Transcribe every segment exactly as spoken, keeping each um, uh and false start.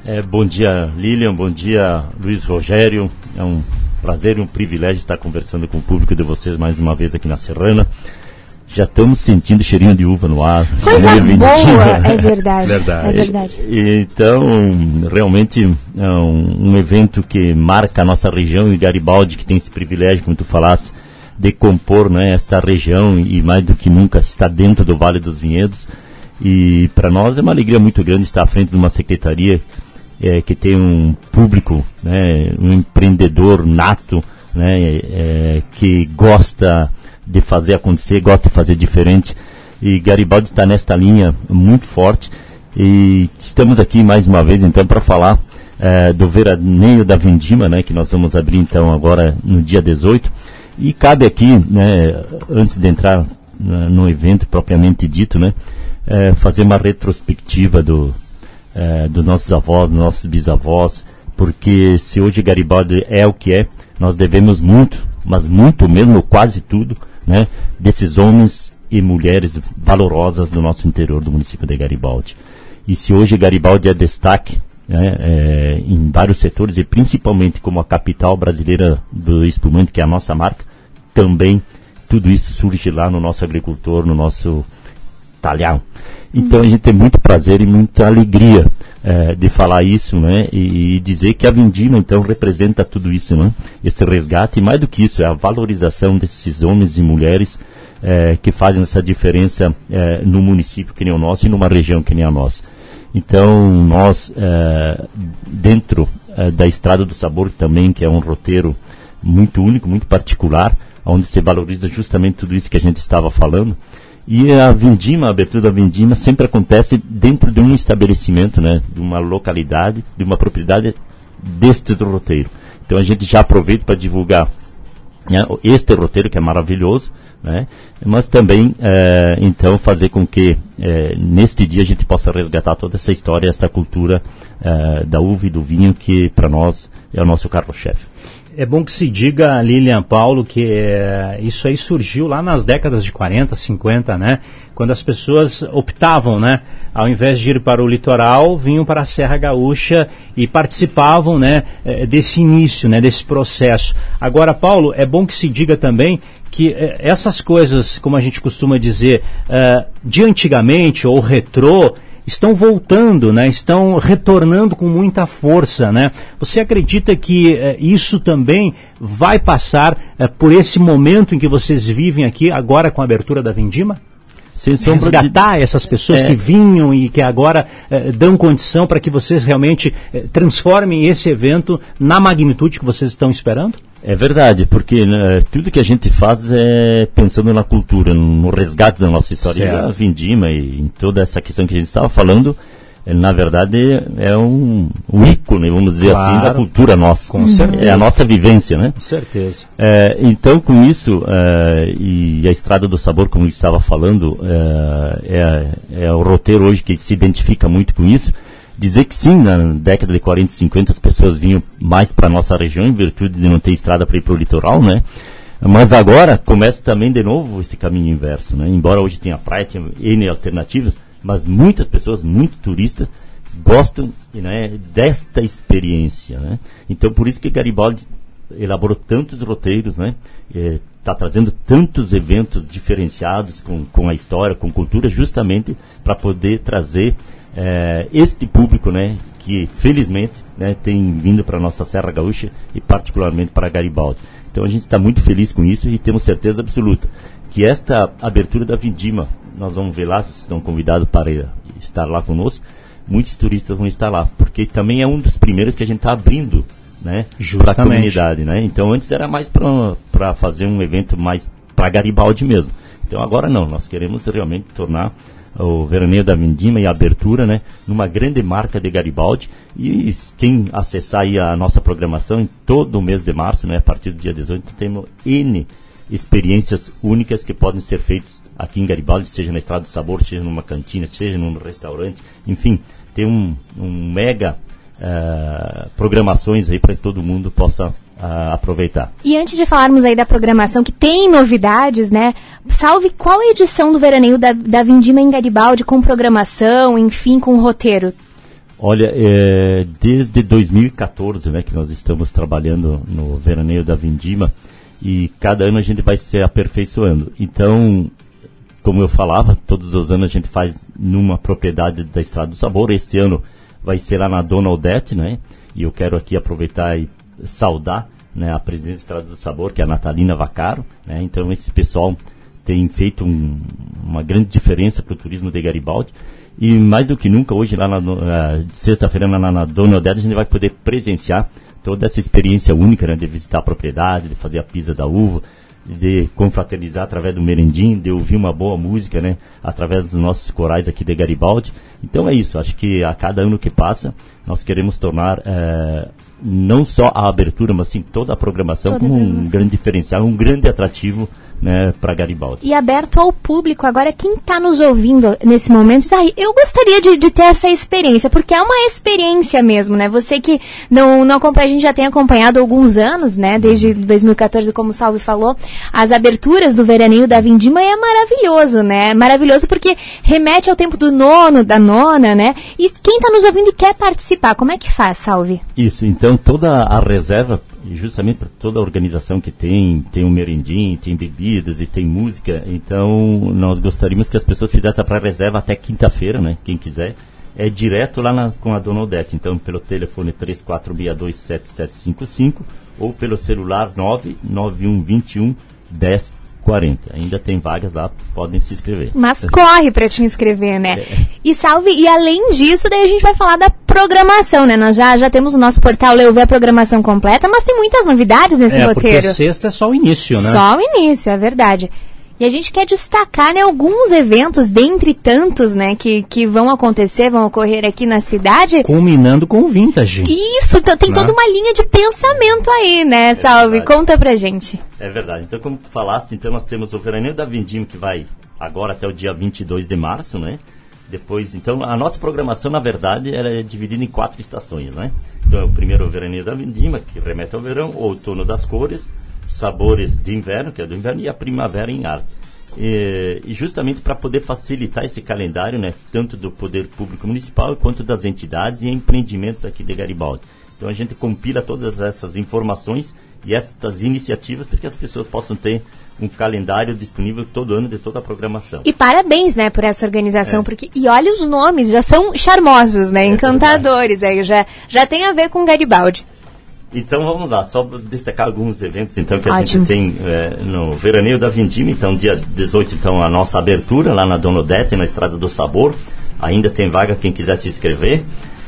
É, bom dia, Lilian, bom dia, Luiz Rogério. É um prazer e um privilégio estar conversando com o público de vocês mais uma vez aqui na Serrana. Já estamos sentindo cheirinho de uva no ar. Coisa boa, é verdade, verdade. É verdade. Então, realmente é um, um evento que marca a nossa região, e Garibaldi, que tem esse privilégio, como tu falaste, de compor, né, esta região, e mais do que nunca está dentro do Vale dos Vinhedos. E para nós é uma alegria muito grande estar à frente de uma secretaria é, que tem um público, né, um empreendedor nato, né, é, que gosta de fazer acontecer, gosta de fazer diferente, e Garibaldi está nesta linha muito forte, e estamos aqui mais uma vez então para falar é, do veraneio da Vindima, né, que nós vamos abrir então agora no dia dezoito, e cabe aqui, né, antes de entrar né, no evento propriamente dito, né, é, fazer uma retrospectiva do, é, dos nossos avós, dos nossos bisavós, porque se hoje Garibaldi é o que é, nós devemos muito, mas muito mesmo, quase tudo, né, desses homens e mulheres valorosas do nosso interior do município de Garibaldi. E se hoje Garibaldi é destaque, né, é, em vários setores, e principalmente como a capital brasileira do espumante, que é a nossa marca, também tudo isso surge lá no nosso agricultor, no nosso talhão. Então a gente tem muito prazer e muita alegria é, de falar isso, né, e, e dizer que a Vindima então representa tudo isso, né, esse resgate, e mais do que isso, é a valorização desses homens e mulheres é, que fazem essa diferença é, no município que nem o nosso e numa região que nem a nossa. Então nós, é, dentro é, da Estrada do Sabor também, que é um roteiro muito único, muito particular, onde se valoriza justamente tudo isso que a gente estava falando. E a Vindima, a abertura da Vindima sempre acontece dentro de um estabelecimento, né, de uma localidade, de uma propriedade deste roteiro. Então a gente já aproveita para divulgar, né, este roteiro que é maravilhoso, né, mas também é, então fazer com que é, neste dia a gente possa resgatar toda essa história, essa cultura é, da uva e do vinho, que para nós é o nosso carro-chefe. É bom que se diga, Lilian, Paulo, que é, isso aí surgiu lá nas décadas de quarenta, cinquenta, né? Quando as pessoas optavam, né? Ao invés de ir para o litoral, vinham para a Serra Gaúcha e participavam, né, desse início, né, desse processo. Agora, Paulo, é bom que se diga também que eh, essas coisas, como a gente costuma dizer, eh, de antigamente ou retrô, estão voltando, né? Estão retornando com muita força, né? Você acredita que eh, isso também vai passar eh, por esse momento em que vocês vivem aqui agora com a abertura da Vindima? Sem sombra Resgatar de... essas pessoas é. que vinham e que agora eh, dão condição para que vocês realmente eh, transformem esse evento na magnitude que vocês estão esperando? É verdade, porque né, tudo que a gente faz é pensando na cultura, no resgate da nossa história. Certo. A Vindima e em toda essa questão que a gente estava falando, é, na verdade é um, um ícone, vamos dizer, claro, assim, da cultura nossa. Com certeza. É a nossa vivência, né? Com certeza. É, então, com isso, é, e a Estrada do Sabor, como eu estava falando, é, é, é o roteiro hoje que se identifica muito com isso. Dizer que sim, na década de quarenta e cinquenta as pessoas vinham mais para a nossa região em virtude de não ter estrada para ir para o litoral, né? Mas agora começa também de novo esse caminho inverso, né? Embora hoje tenha praia, tenha N alternativas, mas muitas pessoas, muitos turistas, gostam, né, desta experiência, né? Então por isso que Garibaldi elaborou tantos roteiros, né? Está trazendo tantos eventos diferenciados com, com a história, com cultura, justamente para poder trazer É, este público, né, que felizmente, né, tem vindo para a nossa Serra Gaúcha e particularmente para Garibaldi. Então a gente está muito feliz com isso e temos certeza absoluta que esta abertura da Vindima, nós vamos ver lá, vocês estão convidados para estar lá conosco, muitos turistas vão estar lá, porque também é um dos primeiros que a gente está abrindo, né, para a comunidade, né? Então antes era mais para fazer um evento mais para Garibaldi mesmo. Então agora não, nós queremos realmente tornar o Veraneio da Vindima e a abertura, né, numa grande marca de Garibaldi. E quem acessar aí a nossa programação em todo o mês de março, né, a partir do dia dezoito, temos N experiências únicas que podem ser feitas aqui em Garibaldi, seja na Estrada do Sabor, seja numa cantina, seja num restaurante, enfim, tem um, um mega uh, programações aí para que todo mundo possa Uh, aproveitar. E antes de falarmos aí da programação, que tem novidades, né? Salve, qual a edição do Veraneio da, da Vindima em Garibaldi, com programação, enfim, com roteiro? Olha, é, desde dois mil e quatorze, né, que nós estamos trabalhando no Veraneio da Vindima, e cada ano a gente vai se aperfeiçoando. Então, como eu falava, todos os anos a gente faz numa propriedade da Estrada do Sabor. Este ano vai ser lá na Dona Odete, né? E eu quero aqui aproveitar e saudar, né, a presidente da Estrada do Sabor, que é a Natalina Vaccaro, né? Então esse pessoal tem feito um, uma grande diferença para o turismo de Garibaldi. E mais do que nunca, hoje lá na uh, sexta-feira na, na Dona Odete, a gente vai poder presenciar toda essa experiência única, né, de visitar a propriedade, de fazer a pisa da uva, de confraternizar através do merendim, de ouvir uma boa música, né, através dos nossos corais aqui de Garibaldi. Então é isso, acho que a cada ano que passa, nós queremos tornar eh, não só a abertura, mas sim toda a programação toda como um grande diferencial, um grande atrativo, né, para Garibaldi. E aberto ao público. Agora, quem está nos ouvindo nesse momento diz, ah, eu gostaria de, de ter essa experiência, porque é uma experiência mesmo, né? Você que não, não acompanha, a gente já tem acompanhado há alguns anos, né? Desde dois mil e quatorze, como o Salvi falou, as aberturas do Veraneio da Vindima, é maravilhoso, né? Maravilhoso porque remete ao tempo do nono, da nona, né? E quem está nos ouvindo e quer participar, como é que faz, Salvi? Isso, então toda a reserva, justamente para toda a organização que tem, tem um merendim, tem bebidas e tem música, então nós gostaríamos que as pessoas fizessem a pré-reserva até quinta-feira, né? Quem quiser, é direto lá na, com a Dona Odete, então pelo telefone três quatro seis dois sete sete cinco cinco ou pelo celular nove nove um dois um um zero quarenta. Ainda tem vagas lá, podem se inscrever. Mas corre para te inscrever, né? É. E Salve, e além disso, daí a gente vai falar da programação, né? Nós já, já temos o nosso portal Leuvé a programação completa, mas tem muitas novidades nesse é, roteiro. Porque sexta é só o início, né? Só o início, é verdade. E a gente quer destacar, né, alguns eventos, dentre tantos, né, que, que vão acontecer, vão ocorrer aqui na cidade. Culminando com o Vintage. Isso, tem toda uma linha de pensamento aí, né, Salve? É Conta pra gente. É verdade. Então, como tu falaste, então nós temos o Veraneio da Vindima, que vai agora até o dia vinte e dois de março, né? Depois, então, a nossa programação, na verdade, ela é dividida em quatro estações, né? Então, é o primeiro o Veraneio da Vindima, que remete ao verão, o Outono das Cores, Sabores de Inverno, que é do inverno, e a Primavera em Arte. E, e justamente para poder facilitar esse calendário, né, tanto do poder público municipal quanto das entidades e empreendimentos aqui de Garibaldi. Então a gente compila todas essas informações e estas iniciativas para que as pessoas possam ter um calendário disponível todo ano de toda a programação. E parabéns, né, por essa organização, é. porque, e olha os nomes, já são charmosos, né, é encantadores, aí, já, já tem a ver com Garibaldi. Então vamos lá, só destacar alguns eventos então que a Ótimo. gente tem é, no Veraneio da Vindima. Então dia dezoito, então, a nossa abertura lá na Dona Odete, na Estrada do Sabor. Ainda tem vaga quem quiser se inscrever.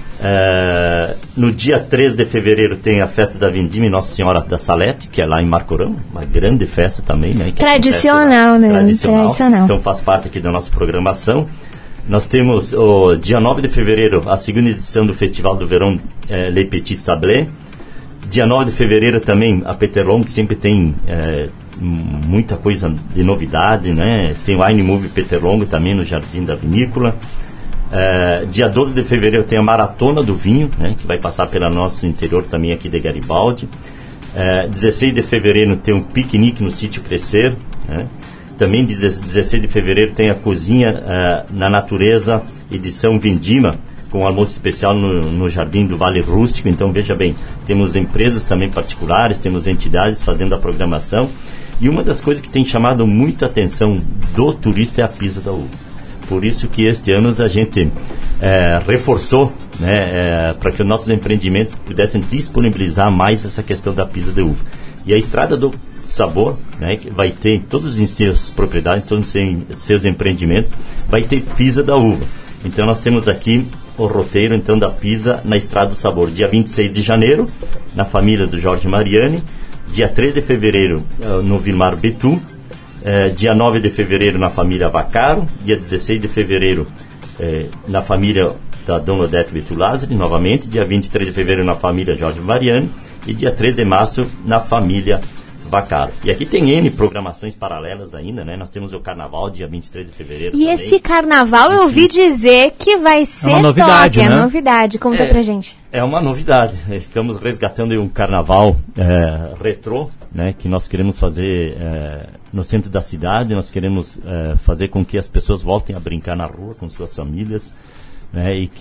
É, no dia três de fevereiro tem a festa da Vindima e Nossa Senhora da Salete, que é lá em Marcorão, uma grande festa também, né? Tradicional, né? Tradicional. Tradicional. Então faz parte aqui da nossa programação. Nós temos o dia nove de fevereiro a segunda edição do Festival do Verão é, Le Petit Sablé. Dia nove de fevereiro também a Peterlong, que sempre tem é, muita coisa de novidade, né? Tem o Wine Move Peterlong também no Jardim da Vinícola. É, dia doze de fevereiro tem a Maratona do Vinho, né? Que vai passar pelo nosso interior também aqui de Garibaldi. É, dezesseis de fevereiro tem um piquenique no Sítio Crescer, né? Também dezesseis de fevereiro tem a Cozinha é, na Natureza, edição Vindima, com um almoço especial no, no Jardim do Vale Rústico. Então veja bem, temos empresas também particulares, temos entidades fazendo a programação, e uma das coisas que tem chamado muito a atenção do turista é a pisa da uva. Por isso que este ano a gente é, reforçou, né, é, para que os nossos empreendimentos pudessem disponibilizar mais essa questão da pisa de uva. E a Estrada do Sabor, né, que vai ter em todas as suas propriedades, em todos os seus empreendimentos, vai ter pisa da uva. Então nós temos aqui o roteiro então da pisa na Estrada do Sabor, dia vinte e seis de janeiro, na família do Jorge Mariani, dia três de fevereiro uh, no Vilmar Betu, uh, dia nove de fevereiro na família Vaccaro, dia dezesseis de fevereiro uh, na família da Dona Odete Betu Lázari, novamente, dia vinte e três de fevereiro na família Jorge Mariani e dia três de março na família Vaccaro. E aqui tem N programações paralelas ainda, né? Nós temos o Carnaval, dia vinte e três de fevereiro. E também. Esse Carnaval eu ouvi dizer que vai ser é uma novidade, top, né? é novidade. Conta é, pra gente. É uma novidade. Estamos resgatando um Carnaval é, retrô, né? Que nós queremos fazer é, no centro da cidade. Nós queremos é, fazer com que as pessoas voltem a brincar na rua com suas famílias, né? E que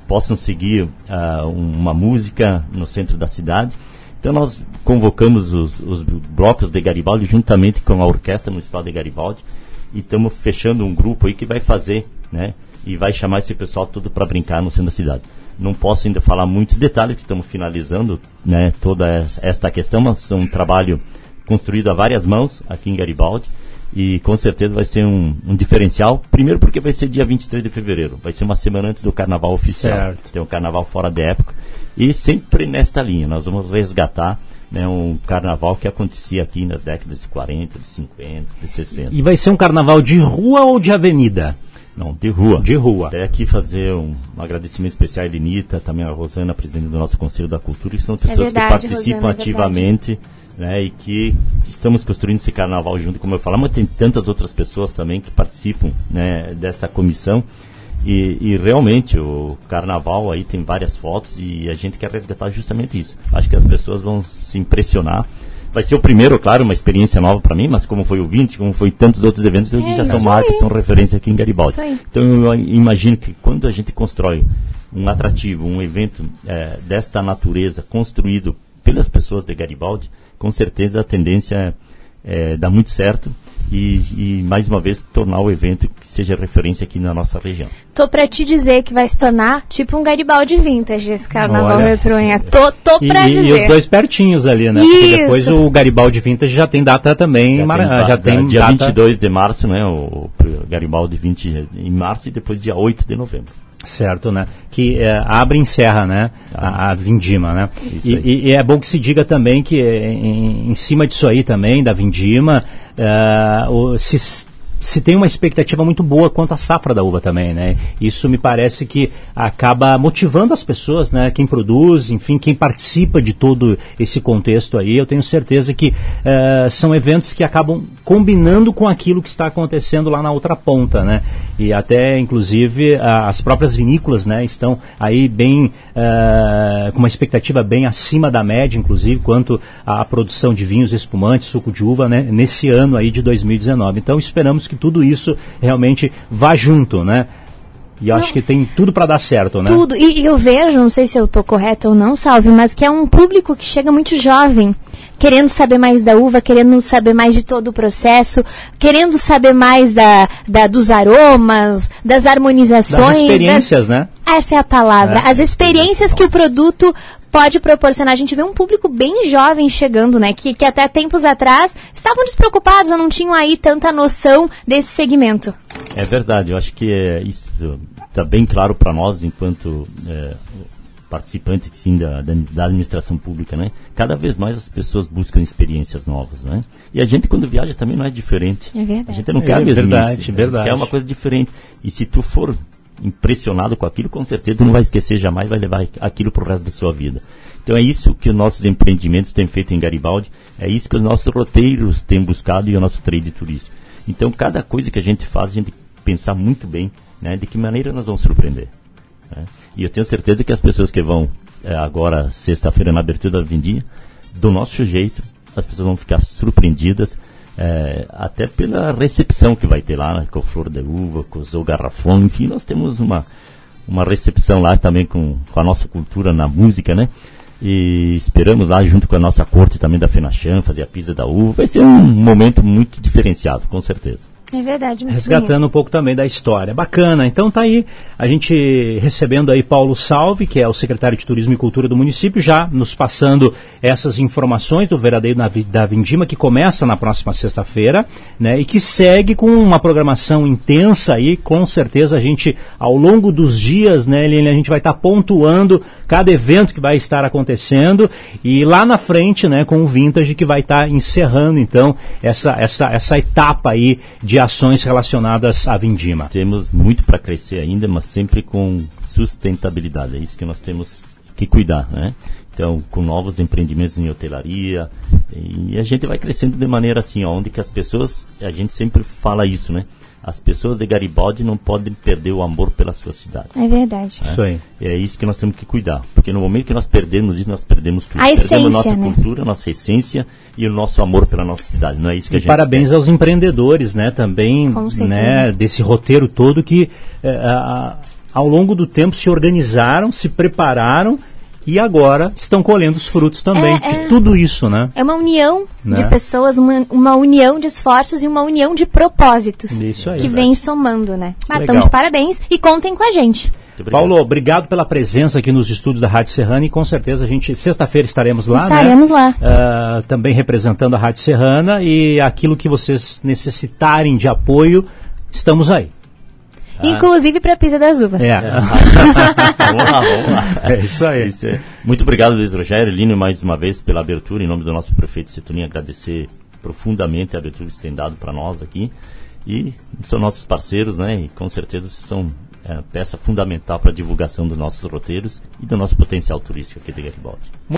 possam seguir uh, uma música no centro da cidade. Então nós convocamos os, os blocos de Garibaldi juntamente com a Orquestra Municipal de Garibaldi e estamos fechando um grupo aí que vai fazer, né, e vai chamar esse pessoal tudo para brincar no centro da cidade. Não posso ainda falar muitos detalhes, que estamos finalizando, né, toda esta questão, mas é um trabalho construído a várias mãos aqui em Garibaldi e com certeza vai ser um, um diferencial. Primeiro porque vai ser dia vinte e três de fevereiro, vai ser uma semana antes do carnaval oficial. Certo. Tem um carnaval fora de época e sempre nesta linha nós vamos resgatar, né, um carnaval que acontecia aqui nas décadas de quarenta, de cinquenta, de sessenta. E vai ser um carnaval de rua ou de avenida? Não, de rua. De rua. Até aqui fazer um, um agradecimento especial à Elenita, também a Rosana, presidente do nosso Conselho da Cultura, que são pessoas é verdade, que participam Rosana, ativamente, é né, e que estamos construindo esse carnaval junto, como eu falava, mas tem tantas outras pessoas também que participam, né, desta comissão. E, e realmente o carnaval aí tem várias fotos e a gente quer resgatar justamente isso. Acho que as pessoas vão se impressionar. Vai ser o primeiro, claro, uma experiência nova para mim, mas como foi o vinte, como foi tantos outros eventos, é, já são marcas, são referência aqui em Garibaldi. Então eu imagino que quando a gente constrói um atrativo, um evento é, desta natureza, construído pelas pessoas de Garibaldi, com certeza a tendência é, é, dá muito certo. E, e, mais uma vez, tornar o evento que seja referência aqui na nossa região. Tô pra te dizer que vai se tornar tipo um Garibaldi Vintage esse carnaval retrunha. Tô, tô pra e, dizer. E os dois pertinhos ali, né? Isso. Porque depois o Garibaldi Vintage já tem data também. Já mar... tem, já tem dia data... vinte e dois de março, né? O, o Garibaldi vinte em março e depois dia oito de novembro. Certo, né? Que é, abre e encerra, né? A, a Vindima, né? E, e, e é bom que se diga também que em, em cima disso aí também, da Vindima, uh, o, se, se tem uma expectativa muito boa quanto à safra da uva também, né? Isso me parece que acaba motivando as pessoas, né? Quem produz, enfim, quem participa de todo esse contexto aí, eu tenho certeza que uh, são eventos que acabam combinando com aquilo que está acontecendo lá na outra ponta, né? E até, inclusive, a, as próprias vinícolas, né, estão aí bem, uh, com uma expectativa bem acima da média, inclusive, quanto à produção de vinhos espumantes, suco de uva, né, nesse ano aí de dois mil e dezenove. Então, esperamos que tudo isso realmente vá junto, né? E eu acho que tem tudo para dar certo, né? Tudo. E, e eu vejo, não sei se eu estou correta ou não, Salve, mas que é um público que chega muito jovem, querendo saber mais da uva, querendo saber mais de todo o processo, querendo saber mais da, da, dos aromas, das harmonizações. Das experiências, das... né? Essa é a palavra. É. As experiências que o produto pode proporcionar. A gente vê um público bem jovem chegando, né? Que, que até tempos atrás estavam despreocupados, ou não tinham aí tanta noção desse segmento. É verdade, eu acho que é, isso está bem claro para nós, enquanto é, participantes sim, da, da administração pública, né? Cada vez mais as pessoas buscam experiências novas, né? E a gente, quando viaja, também não é diferente. É verdade. A gente não quer a é mesmice, verdade, né? verdade. Quer uma coisa diferente. E se tu for impressionado com aquilo, com certeza tu não vai esquecer jamais, vai levar aquilo para o resto da sua vida. Então é isso que os nossos empreendimentos têm feito em Garibaldi, é isso que os nossos roteiros têm buscado e o nosso trade turístico. Então cada coisa que a gente faz, a gente tem que pensar muito bem, né, de que maneira nós vamos surpreender. Né? E eu tenho certeza que as pessoas que vão é, agora, sexta-feira, na abertura da Vindinha, do nosso jeito, as pessoas vão ficar surpreendidas, é, até pela recepção que vai ter lá, né, com a flor de uva, com o garrafão, enfim, nós temos uma, uma recepção lá também com, com a nossa cultura na música, né? E esperamos lá, junto com a nossa corte também da FENACHAN, fazer a pisa da uva. Vai ser um momento muito diferenciado, com certeza. É verdade. Muito Resgatando bonito. Um pouco também da história. Bacana. Então tá aí, a gente recebendo aí Paulo Salve, que é o secretário de Turismo e Cultura do município, já nos passando essas informações do Veradeiro da Vindima, que começa na próxima sexta-feira, né, e que segue com uma programação intensa aí. Com certeza a gente, ao longo dos dias, né, Eliane, a gente vai estar tá pontuando cada evento que vai estar acontecendo, e lá na frente, né, com o Vintage, que vai estar tá encerrando, então, essa, essa, essa etapa aí de ações relacionadas à Vindima. Temos muito para crescer ainda, mas sempre com sustentabilidade. É isso que nós temos que cuidar, né? Então, com novos empreendimentos em hotelaria, e a gente vai crescendo de maneira assim, ó, onde que as pessoas, a gente sempre fala isso, né? As pessoas de Garibaldi não podem perder o amor pela sua cidade. É verdade. Né? Isso aí. É isso que nós temos que cuidar. Porque no momento que nós perdemos isso, nós perdemos tudo. A perdemos essência, a nossa né? cultura, a nossa essência e o nosso amor pela nossa cidade. Não é isso que E a gente parabéns quer. aos empreendedores, né, também, Com certeza. né, desse roteiro todo que é, a, ao longo do tempo se organizaram, se prepararam e agora estão colhendo os frutos também É, de é. tudo isso, né? É uma união Né? de pessoas, uma, uma união de esforços e uma união de propósitos. Isso aí. que vem somando, né? Ah, Legal. então, de parabéns e contem com a gente. Muito obrigado. Paulo, obrigado pela presença aqui nos estúdios da Rádio Serrana e com certeza a gente, sexta-feira estaremos lá, Estaremos né? lá. Ah, também representando a Rádio Serrana e aquilo que vocês necessitarem de apoio, estamos aí. Inclusive para a Pisa das Uvas. É, Vamos lá, vamos lá. é isso aí. Isso é. Muito obrigado, Luiz Rogério Lino, mais uma vez pela abertura. Em nome do nosso prefeito Setuninho, agradecer profundamente a abertura que você tem dado para nós aqui. E são nossos parceiros, né? E com certeza vocês são é, peça fundamental para a divulgação dos nossos roteiros e do nosso potencial turístico aqui de Garibaldi.